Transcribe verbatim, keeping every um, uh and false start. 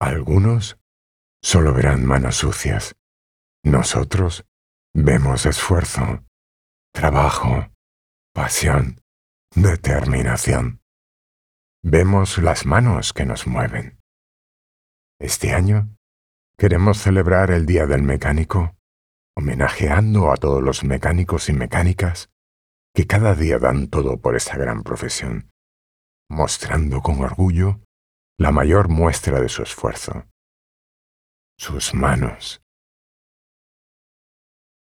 Algunos solo verán manos sucias. Nosotros vemos esfuerzo, trabajo, pasión, determinación. Vemos las manos que nos mueven. Este año queremos celebrar el Día del Mecánico, homenajeando a todos los mecánicos y mecánicas que cada día dan todo por esta gran profesión, mostrando con orgullo la mayor muestra de su esfuerzo: sus manos.